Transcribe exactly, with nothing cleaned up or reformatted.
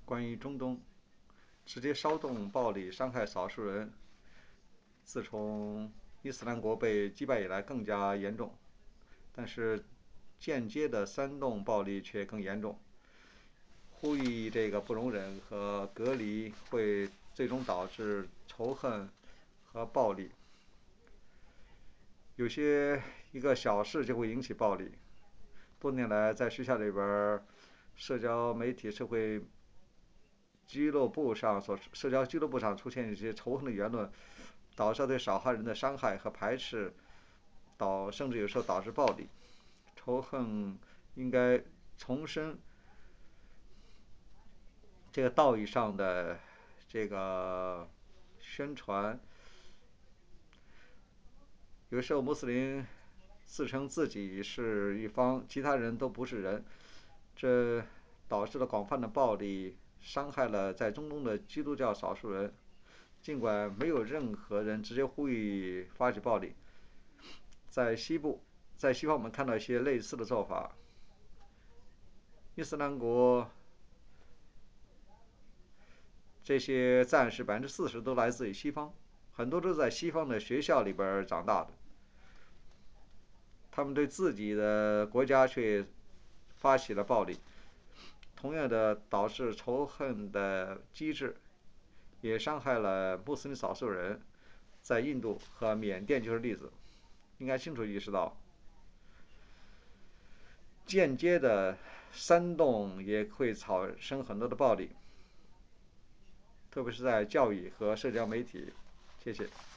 关于中东，直接稍动暴力伤害少数人，自从伊斯兰国被击败以来更加严重，但是间接的煽动暴力却更严重。呼吁这个不容忍和隔离会最终导致仇恨和暴力。有些一个小事就会引起暴力。多年来，在学校里边，社交媒体、社会俱乐部上所社交俱乐部上出现一些仇恨的言论，导致对少数人的伤害和排斥，导甚至有时候导致暴力。仇恨应该重申这个道义上的这个宣传。有时候穆斯林自称自己是一方，其他人都不是人，这导致了广泛的暴力，伤害了在中东的基督教少数人。尽管没有任何人直接呼吁发起暴力，在西部，在西方我们看到一些类似的做法。伊斯兰国这些战士百分之四十都来自于西方，很多都是在西方的学校里边长大的。他们对自己的国家却发起了暴力，同样的导致仇恨的机制，也伤害了穆斯林少数人。在印度和缅甸就是例子。应该清楚意识到，间接的煽动也会产生很多的暴力，特别是在教育和社交媒体。谢谢。